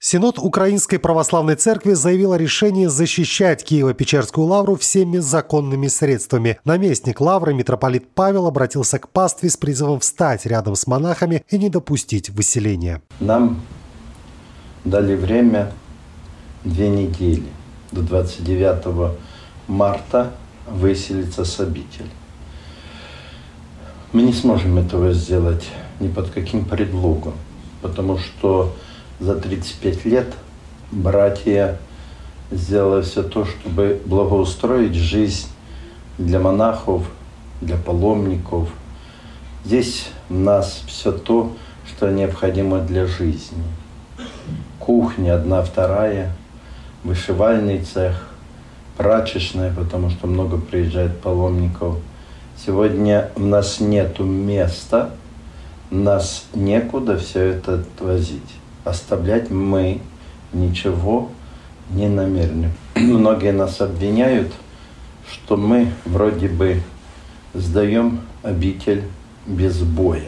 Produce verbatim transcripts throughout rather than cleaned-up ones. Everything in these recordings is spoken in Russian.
Синод Украинской Православной Церкви заявил о решении защищать Киево-Печерскую лавру всеми законными средствами. Наместник лавры митрополит Павел обратился к пастве с призывом встать рядом с монахами и не допустить выселения. Нам дали время две недели, до двадцать девятого марта выселиться с обители. Мы не сможем этого сделать ни под каким предлогом, потому что за тридцать пять лет братья сделали все то, чтобы благоустроить жизнь для монахов, для паломников. Здесь у нас все то, что необходимо для жизни. Кухня одна, вторая, вышивальный цех, прачечная, потому что много приезжает паломников. Сегодня у нас нету места, нас некуда все это возить. Оставлять мы ничего не намерены. Многие нас обвиняют, что мы вроде бы сдаем обитель без боя.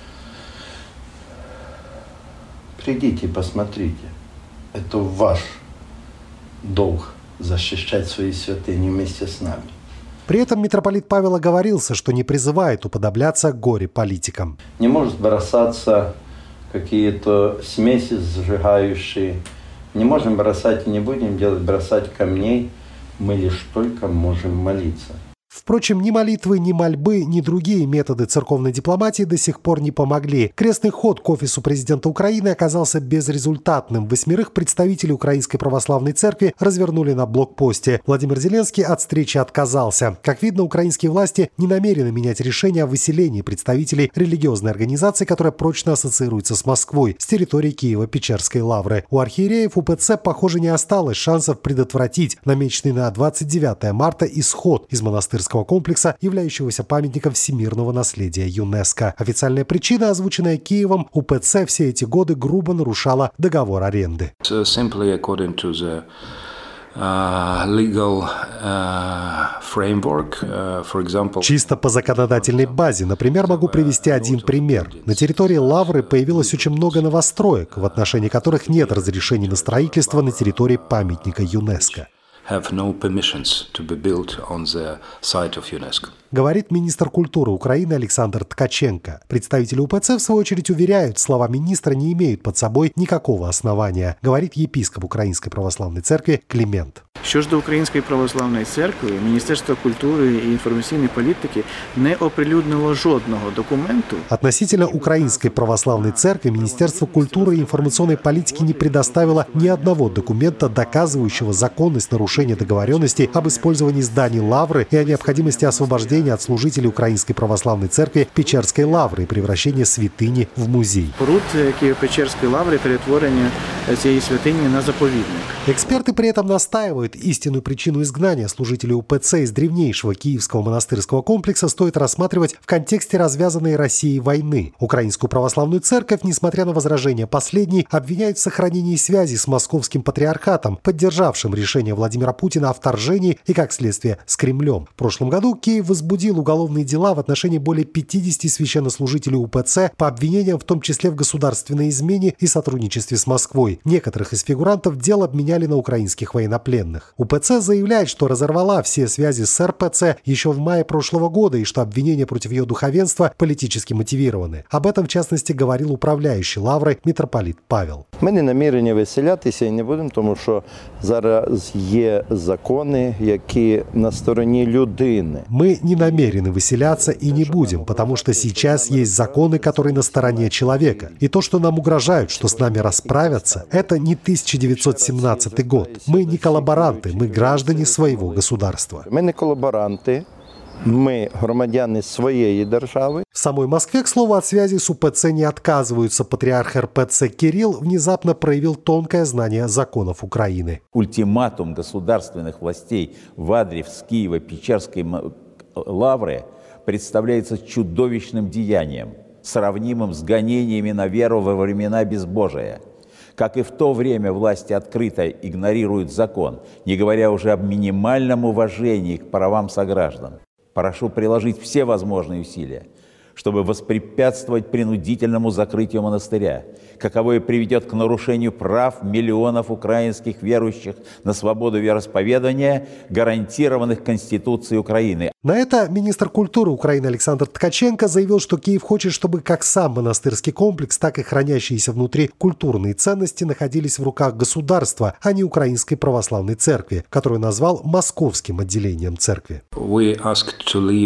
Придите, посмотрите. Это ваш долг защищать свои святыни вместе с нами. При этом митрополит Павел оговорился, что не призывает уподобляться горе-политикам. Не может бросаться какие-то смеси сжигающие. Не можем бросать и не будем делать, бросать камней. Мы лишь только можем молиться. Впрочем, ни молитвы, ни мольбы, ни другие методы церковной дипломатии до сих пор не помогли. Крестный ход к офису президента Украины оказался безрезультатным. Восьмерых представителей Украинской Православной Церкви развернули на блокпосте. Владимир Зеленский от встречи отказался. Как видно, украинские власти не намерены менять решение о выселении представителей религиозной организации, которая прочно ассоциируется с Москвой, с территории Киево-Печерской лавры. У архиереев УПЦ, похоже, не осталось шансов предотвратить намеченный на двадцать девятое марта исход из монастырского комплекса, являющегося памятником всемирного наследия ЮНЕСКО. Официальная причина, озвученная Киевом: УПЦ все эти годы грубо нарушала договор аренды. Чисто по законодательной базе, например, могу привести один пример. На территории лавры появилось очень много новостроек, в отношении которых нет разрешений на строительство на территории памятника ЮНЕСКО. Have no permissions to be built on the site of UNESCO. Говорит министр культуры Украины Александр Ткаченко. Представители УПЦ, в свою очередь, уверяют, слова министра не имеют под собой никакого основания, говорит епископ Української Православної Церкви Климент. Що ж до Української Православної Церкви, Міністерство культури і інформаційної політики не оприлюднило жодного документу. Относительно Украинской Православной Церкви Министерство культуры и информационной политики не предоставило ни одного документа, доказывающего законность нарушения договоренностей об использовании зданий лавры и о необходимости освобождения от служителей Украинской Православной Церкви Печерской лавры и превращения святыни в музей. Пруд Києво-Печерської лаври, перетворення цієї святині на заповідник. Эксперты при этом настаивают, истинную причину изгнания служителей УПЦ из древнейшего киевского монастырского комплекса стоит рассматривать в контексте развязанной Россией войны. Украинскую Православную Церковь, несмотря на возражения последней, обвиняют в сохранении связи с Московским патриархатом, поддержавшим решение Владимира Путина о вторжении и, как следствие, с Кремлем. В прошлом году Киев возбудил уголовные дела в отношении более пятидесяти священнослужителей УПЦ по обвинениям в том числе в государственной измене и сотрудничестве с Москвой. Некоторых из фигурантов дел обменяли на украинских военнопленных. УПЦ заявляет, что разорвала все связи с РПЦ еще в мае прошлого года и что обвинения против ее духовенства политически мотивированы. Об этом, в частности, говорил управляющий лаврой митрополит Павел. Ми не намірені виселятися і не будемо, тому що зараз є закони, які на стороні людини. Мы не намерены выселяться и не будем, потому что сейчас есть законы, которые на стороне человека. И то, что нам угрожают, что с нами расправятся, это не тысяча девятьсот семнадцатый год. Мы не коллаборанты, мы граждане своего государства. Мы не коллаборанты, мы громадяне своей державы. В самой Москве, к слову, от связи с УПЦ не отказываются. Патриарх РПЦ Кирилл внезапно проявил тонкое знание законов Украины. Ультиматум государственных властей в адрес Киево-Печерской лавры представляется чудовищным деянием, сравнимым с гонениями на веру во времена безбожия. Как и в то время власти открыто игнорируют закон, не говоря уже об минимальном уважении к правам сограждан. Прошу приложить все возможные усилия, чтобы воспрепятствовать принудительному закрытию монастыря, каковое приведет к нарушению прав миллионов украинских верующих на свободу вероисповедания, гарантированных Конституцией Украины. На это министр культуры Украины Александр Ткаченко заявил, что Киев хочет, чтобы как сам монастырский комплекс, так и хранящиеся внутри культурные ценности находились в руках государства, а не Украинской православной церкви, которую назвал московским отделением церкви. We asked to leave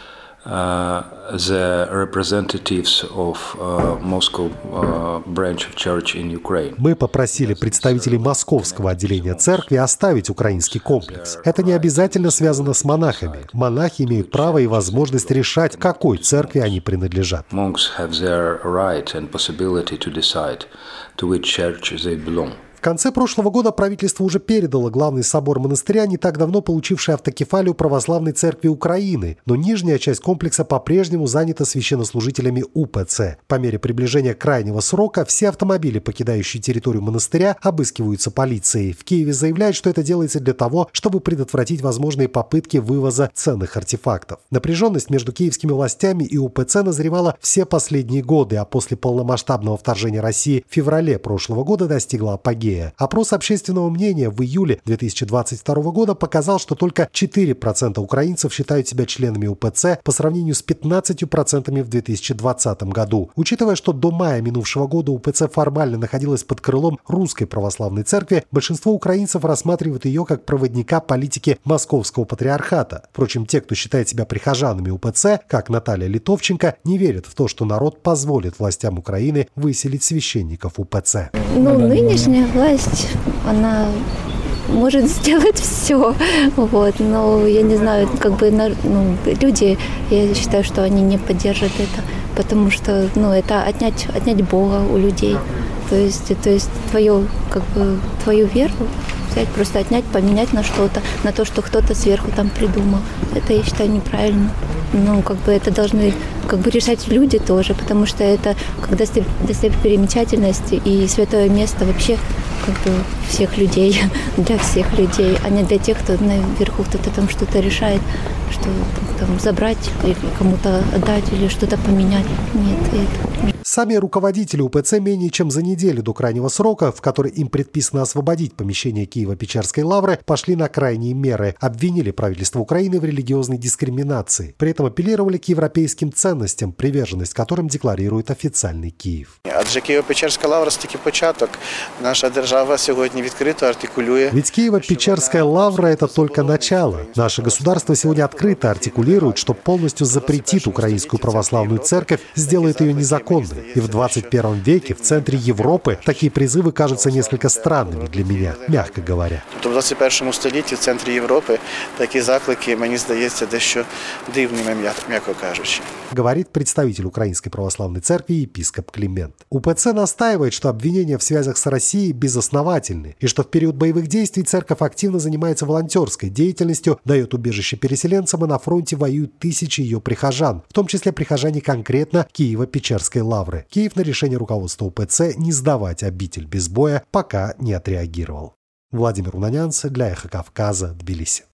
Uh, the representatives of uh, Moscow uh, branch of church in Ukraine. Мы попросили представителей московского отделения церкви оставить украинский комплекс. Это не обязательно связано с монахами. Монахи имеют право и возможность решать, какой церкви они принадлежат. Monks have their right and possibility to decide to which church they belong. В конце прошлого года правительство уже передало главный собор монастыря, не так давно получивший автокефалию Православной Церкви Украины, но нижняя часть комплекса по-прежнему занята священнослужителями УПЦ. По мере приближения крайнего срока все автомобили, покидающие территорию монастыря, обыскиваются полицией. В Киеве заявляют, что это делается для того, чтобы предотвратить возможные попытки вывоза ценных артефактов. Напряженность между киевскими властями и УПЦ назревала все последние годы, а после полномасштабного вторжения России в феврале прошлого года достигла апогея. Опрос общественного мнения в июле две тысячи двадцать второго года показал, что только четыре процента украинцев считают себя членами УПЦ по сравнению с пятнадцатью процентами в две тысячи двадцатом году. Учитывая, что до мая минувшего года УПЦ формально находилась под крылом Русской Православной Церкви, большинство украинцев рассматривают ее как проводника политики Московского Патриархата. Впрочем, те, кто считает себя прихожанами УПЦ, как Наталья Литовченко, не верят в то, что народ позволит властям Украины выселить священников УПЦ. Ну, нынешняя власть, она может сделать все, вот, но я не знаю, как бы, ну, люди, я считаю, что они не поддержат это, потому что, ну, это отнять, отнять Бога у людей, то есть, то есть твою, как бы, твою веру взять, просто отнять, поменять на что-то, на то, что кто-то сверху там придумал. Это, я считаю, неправильно. Ну, как бы это должны как бы решать люди тоже, потому что это как достопримечательность и святое место вообще как бы всех людей, для всех людей, а не для тех, кто наверху кто-то там что-то решает, что там забрать или кому-то отдать или что-то поменять. Нет, это... Сами руководители УПЦ менее чем за неделю до крайнего срока, в который им предписано освободить помещение Киево-Печерской лавры, пошли на крайние меры, обвинили правительство Украины в религиозной дискриминации. При этом апеллировали к европейским ценностям, приверженность которым декларирует официальный Киев. Адже Києво-Печерська лавра – це тільки початок. Наша держава сьогодні відкрито артикулює. Ведь Киево-Печерская лавра – это только начало. Наше государство сегодня открыто артикулирует, что полностью запретит Украинскую православную церковь, сделает ее незаконной. И в двадцать первом веке в центре Европы такие призывы кажутся несколько странными для меня, мягко говоря. Тобто в двадцять першому столітті в центрі Європи такі заклики, мені здається, дещо дивними, м'яко кажучи. Говорит представитель Украинской православной церкви епископ Климент. УПЦ настаивает, что обвинения в связях с Россией безосновательны, и что в период боевых действий церковь активно занимается волонтерской деятельностью, дает убежище переселенцам, и на фронте воюют тысячи ее прихожан, в том числе прихожане конкретно Киево-Печерской лавры. Киев на решение руководства УПЦ не сдавать обитель без боя пока не отреагировал. Владимир Унанянц для Эхо Кавказа, Тбилиси.